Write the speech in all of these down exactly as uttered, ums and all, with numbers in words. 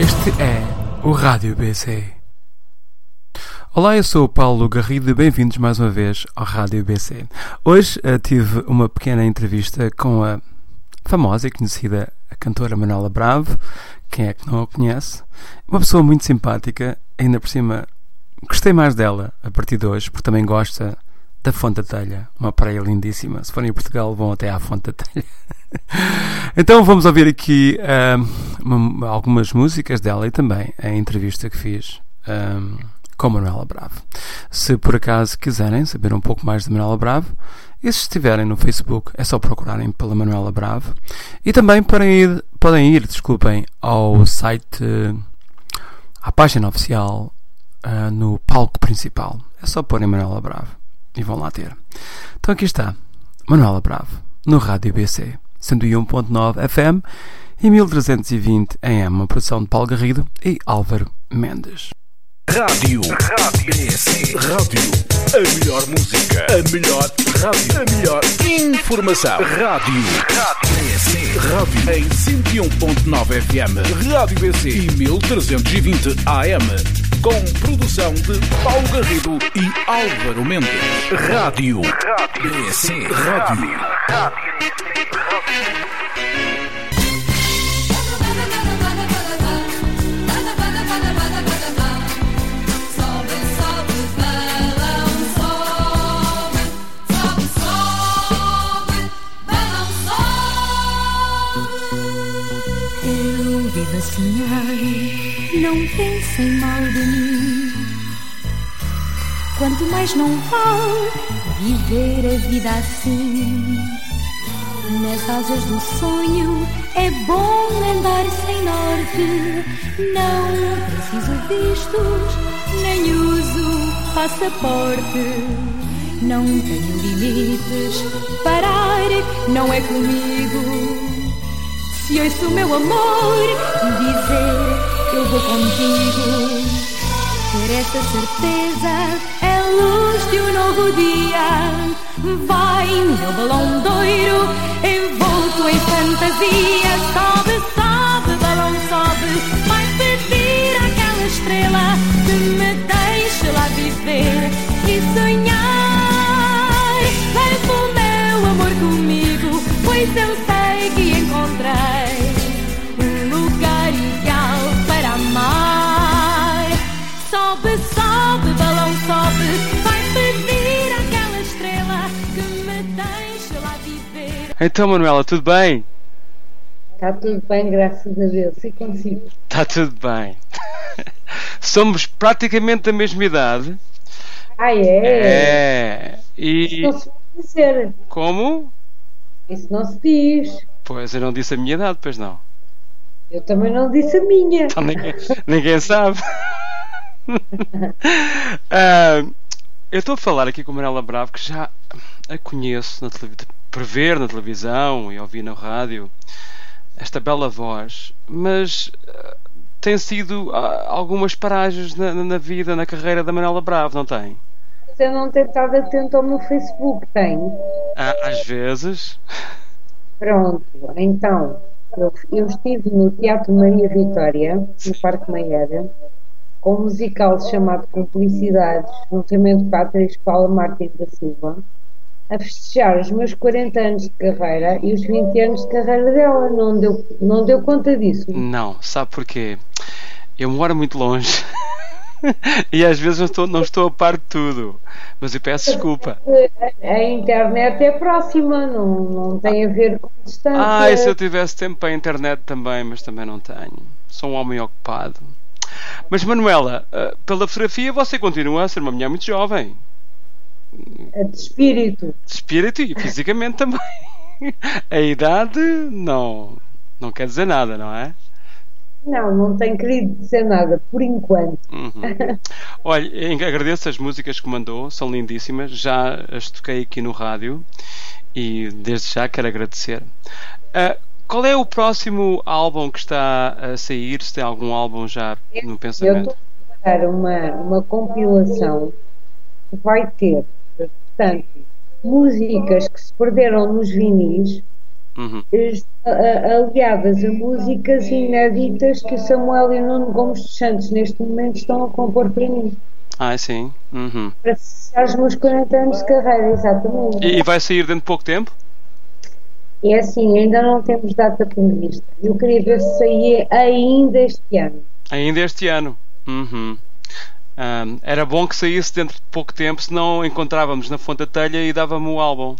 Este é o Rádio B C. Olá, eu sou o Paulo Garrido e bem-vindos mais uma vez ao Rádio B C. Hoje uh, tive uma pequena entrevista com a famosa e conhecida a cantora Manuela Bravo. Quem é que não a conhece? Uma pessoa muito simpática, ainda por cima gostei mais dela a partir de hoje, porque também gosta da Fonte da Telha, uma praia lindíssima. Se forem a Portugal, vão até à Fonte da Telha. Então vamos ouvir aqui um, uma, algumas músicas dela e também a entrevista que fiz um, com Manuela Bravo. Se por acaso quiserem saber um pouco mais de Manuela Bravo, e se estiverem no Facebook, é só procurarem pela Manuela Bravo. E também podem ir, podem ir desculpem, ao site, à página oficial, uh, no palco principal. É só porem Manuela Bravo e vão lá ter. Então aqui está, Manuela Bravo, no Rádio B C, cento e um ponto nove F M e mil trezentos e vinte A M, uma produção de Paulo Garrido e Álvaro Mendes. Rádio, Rádio B C, Rádio, a melhor música, a melhor rádio, a melhor informação. Rádio, Rádio B C, Rádio em cento e um ponto nove F M, Rádio B C e mil trezentos e vinte A M, com produção de Paulo Garrido e Álvaro Mendes. Rádio, Rádio B C, Rádio, Rádio. Não pensem mal de mim. Quanto mais não vale viver a vida assim. Nas asas do sonho é bom andar sem norte. Não preciso vistos, nem uso passaporte. Não tenho limites, parar não é comigo. Se ouço o meu amor dizer eu vou contigo, ter essa certeza é a luz de um novo dia. Vai meu balão doiro, envolto em fantasia. Sobe, sobe, balão sobe, vai pedir àquela estrela que me deixe lá viver e sonhar. Leva o meu amor comigo, pois eu sei que encontrei um lugar ideal para amar. Sobe, sobe, balão sobe, vai pedir àquela estrela que me deixe lá viver. Então, Manuela, tudo bem? Está tudo bem, graças a Deus. E consigo? Está tudo bem. Somos praticamente da mesma idade. Ah, é? É. E... Isso não se pode dizer. Como? Isso não se diz. Pois, eu não disse a minha idade, pois não. Eu também não disse a minha. Então, ninguém, ninguém sabe. uh, eu estou a falar aqui com a Manuela Bravo, que já a conheço na telev- por ver na televisão e ouvir na rádio esta bela voz, mas uh, tem sido uh, algumas paragens na, na vida, na carreira da Manuela Bravo, não tem? Você não tem estado atento ao meu Facebook, tem? Ah, às vezes. Pronto, então eu, eu estive no Teatro Maria Vitória, no Parque Maieira, com um musical chamado Cumplicidades, juntamente com a atriz Paula Martins da Silva, a festejar os meus quarenta anos de carreira e os vinte anos de carreira dela. Não deu, não deu conta disso? Não, sabe porquê? Eu moro muito longe e às vezes não estou, não estou a par de tudo, mas eu peço desculpa. A internet é próxima, não, não tem a ver com distância. Ah, e se eu tivesse tempo para a internet também, mas também não tenho. Sou um homem ocupado. Mas Manuela, pela fotografia você continua a ser uma mulher muito jovem. De espírito. De espírito e fisicamente também. A idade não, não quer dizer nada, não é? Não, não tenho querido dizer nada, por enquanto. Uhum. Olha, agradeço as músicas que mandou, são lindíssimas. Já as toquei aqui no rádio e desde já quero agradecer. Uh, qual é o próximo álbum que está a sair? Se tem algum álbum já no pensamento? Eu estou a preparar uma, uma compilação que vai ter, portanto, músicas que se perderam nos vinis, uhum. aliadas a músicas inéditas que o Samuel e o Nuno Gomes dos Santos neste momento estão a compor para mim. Ah, sim. Uhum. Para fechar os meus quarenta anos de carreira, exatamente. E, e vai sair dentro de pouco tempo? É assim, ainda não temos data prevista. Eu queria ver se saía ainda este ano. Ainda este ano. Uhum. Um, era bom que saísse dentro de pouco tempo, senão encontrávamos na Fonte da Telha e dava-me o álbum.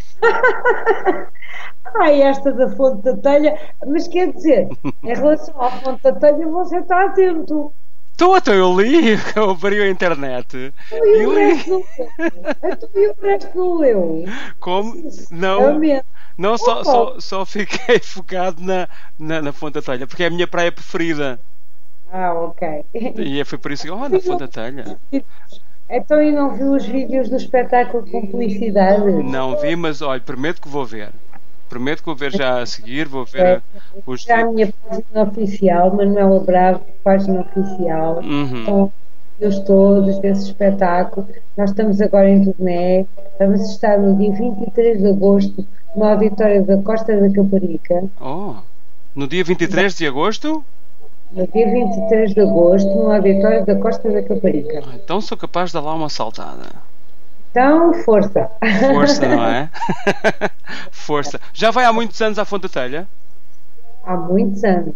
Ai, esta da Fonte da Telha. Mas quer dizer, em relação à Fonte da Telha, você está atento. Estou, até eu li, eu abri a internet. E o resto não leu? E o resto não leu? Como? Não, não só, só, só fiquei focado na, na, na Fonte da Telha, porque é a minha praia preferida. Ah, ok. E foi por isso que, oh, na Fonte da Telha. Então, e não viu os vídeos do espetáculo com publicidade? Não vi, mas olha, prometo que vou ver. Prometo que vou ver já a seguir, vou ver é, os... Já a minha página oficial, Manuela Bravo, página oficial, uhum. com os todos desse espetáculo. Nós estamos agora em turnê, vamos estar no dia vinte e três de agosto no auditório da Costa da Caparica. Oh, no dia vinte e três de agosto? No dia vinte e três de agosto no auditório da Costa da Caparica. Então sou capaz de dar lá uma saltada. Então, força. Força, não é? Força. Já vai há muitos anos à Fonte da Telha? Há muitos anos.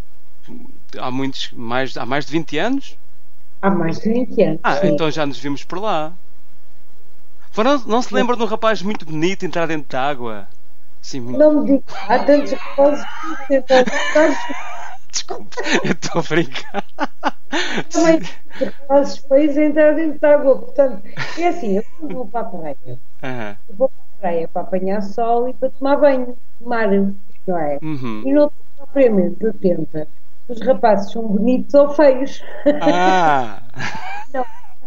Há muitos, mais, há mais de vinte anos? Há mais de vinte anos. Ah, sim. Então já nos vimos por lá. Não, não se lembra de um rapaz muito bonito entrar dentro de água? Sim, muito... Não me diga. Há tantos rapazes que entram Desculpe, eu estou a brincar. Também rapazes feios entrar dentro de água. Portanto, é assim, eu vou para a praia. Uhum. Eu vou para a praia para apanhar sol e para tomar banho, tomar, não é? Uhum. E não estou propriamente atenta se os rapazes são bonitos ou feios. Ah! Não.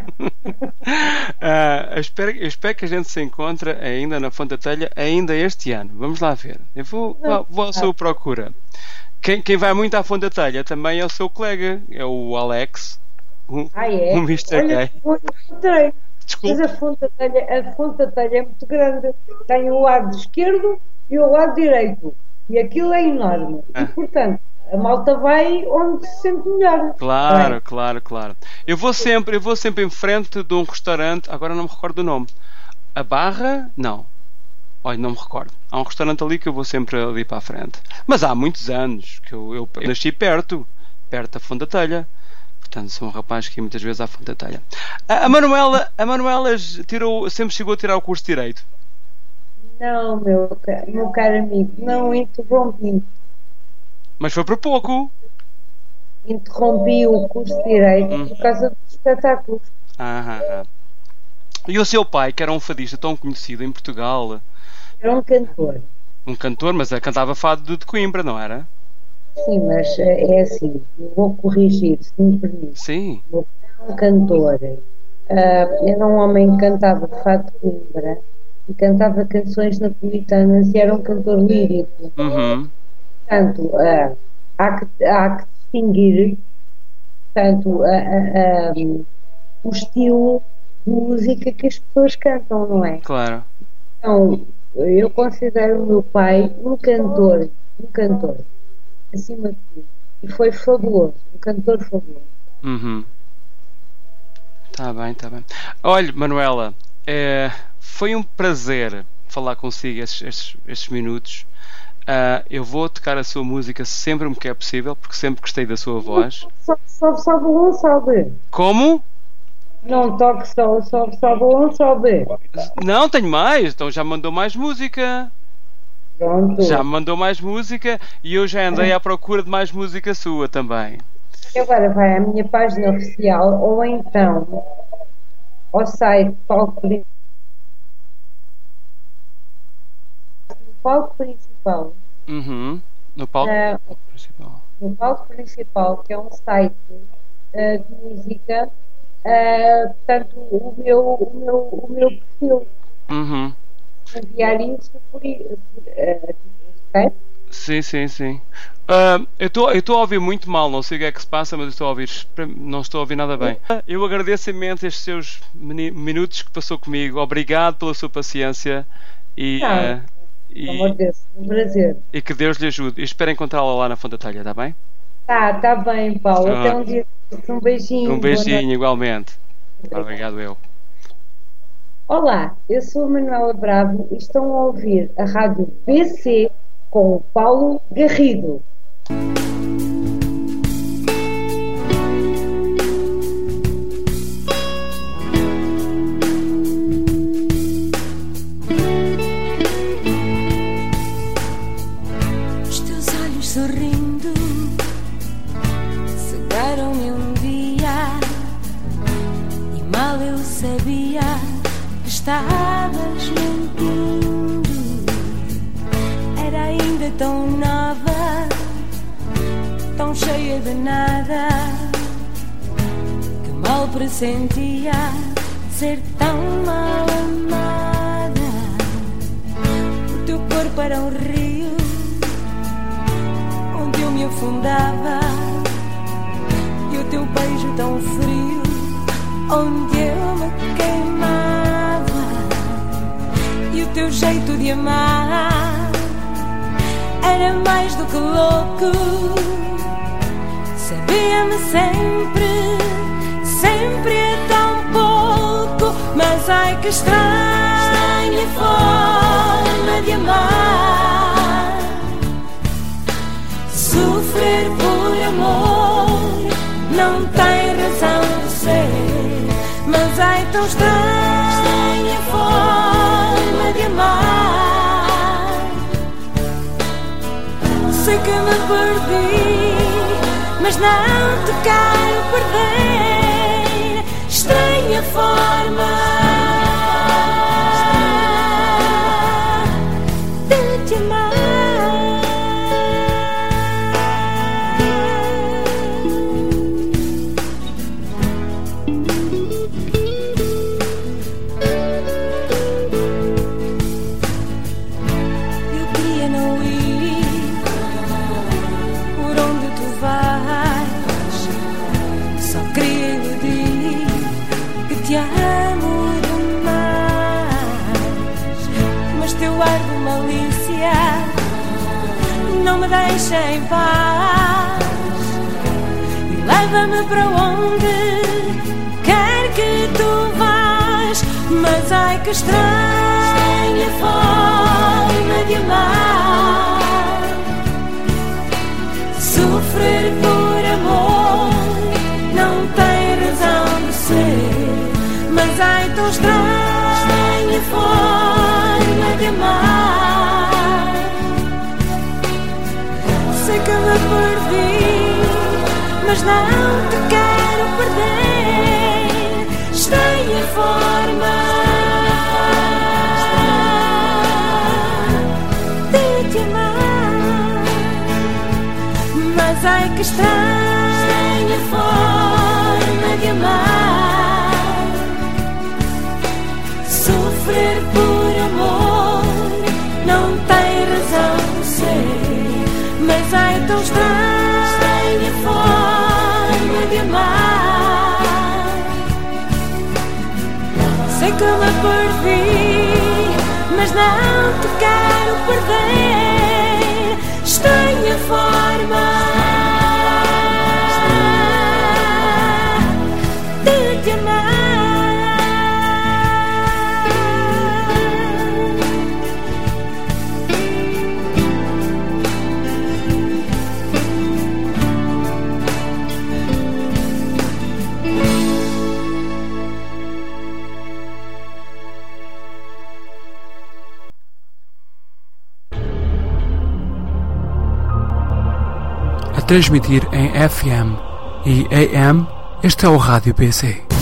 uh, eu, espero, eu espero que a gente se encontre ainda na Fonte da Telha ainda este ano. Vamos lá ver. Eu vou, vou, vou à sua procura. Quem, quem vai muito à Fonte da Telha também é o seu colega, é o Alex. O, ah, é? O mister Olha, Gay. eu encontrei. Desculpe. Mas a Fonte da Telha, a Fonte da Telha é muito grande. Tem o lado esquerdo e o lado direito. E aquilo é enorme. Ah. E, portanto, a malta vai onde se sente melhor. Claro, vai. claro, claro. Eu vou sempre, eu vou sempre em frente de um restaurante, agora não me recordo do nome. A Barra? Não. Olha, não me recordo. Há um restaurante ali que eu vou sempre ali para a frente. Mas há muitos anos que eu, eu nasci perto, perto da Fonte da Telha. Portanto, sou um rapaz que ia muitas vezes à Fonte da Telha. A, a Manuela, a Manuela tirou, sempre chegou a tirar o curso de Direito? Não, meu, meu caro amigo, não interrompi. Mas foi por pouco. Interrompi o curso de Direito hum. por causa dos espetáculos. Ah, ah, ah. E o seu pai, que era um fadista tão conhecido em Portugal? Era um cantor. Um cantor, mas cantava fado de Coimbra, não era? Sim, mas é assim, eu vou corrigir, se me permite. Sim. O um cantor uh, era um homem que cantava fado de Coimbra e cantava canções napolitanas e era um cantor lírico. Uhum. Portanto, uh, há, que, há que distinguir portanto, uh, uh, um, o estilo de música que as pessoas cantam, não é? Claro. Então, eu considero o meu pai um cantor, um cantor, acima de tudo. E foi fabuloso, um cantor fabuloso. Uhum. Tá bem, tá bem. Olha, Manuela, é, foi um prazer falar consigo estes, estes, estes minutos. Uh, eu vou tocar a sua música sempre que é possível, porque sempre gostei da sua voz. Sobe, sobe, sobe, um, sobe. Como? Não toque só, sobe, sobe, um, sobe. Não, tenho mais. Então já mandou mais música. Pronto. Já me mandou mais música e eu já andei à procura de mais música sua também. E agora vai à minha página oficial ou então ao site palco principal. No palco principal. Uhum. No palco uh, principal. No palco principal, que é um site uh, de música. Uh, portanto, o meu, o meu, o meu perfil. Uhum. Enviar isso por, por uh, sim, sim, sim. Uh, eu estou a ouvir muito mal, não sei o que é que se passa, mas eu estou a ouvir, não estou a ouvir nada bem. Eu agradeço imenso estes seus minutos que passou comigo. Obrigado pela sua paciência e, uh, E, pelo amor de Deus, um prazer. E que Deus lhe ajude. E espero encontrá-la lá na Fonte da Telha, está bem? Tá, tá bem, Paulo. Ah. Até um dia. Um beijinho. Um beijinho, igualmente. Obrigado, eu. Olá, eu sou a Manuela Bravo e estão a ouvir a Rádio B C com o Paulo Garrido. Os teus olhos sorrindo cegaram-me um dia e mal eu sabia que estavas mentindo. Era ainda tão nova, tão cheia de nada, que mal pressentia ser tão mal amada. O teu corpo era um rio onde eu me afundava, e o teu beijo tão frio onde eu me queimava. E o teu jeito de amar era mais do que louco. Sabia-me sempre, sempre é tão pouco. Mas ai que estranha forma de amar. Sofrer por amor não tem razão de ser. Mas ai tão estranha forma de amar. Sei que me perdi, mas não te quero perder. Estranha forma de te amar. Eu queria não ir por onde tu vais, só queria iludir que te amo demais. Mas teu ar de malícia não me deixa em paz e leva-me para onde quer que tu vás. Mas ai que estranha forma de amar. Sofrer por amor não tem razão de ser. Mas ai tão estranha forma de amar. Sei que me perdi, mas não te quero perder. Estranha forma de te amar. Mas ai que estranha forma de amar. Sofrer por amor não tem razão de ser. Mas ai tão estranha forma de amar. Sei que me perdi, mas não te quero perder. Estranha forma de te amar. A transmitir em F M e A M, este é o Rádio B C.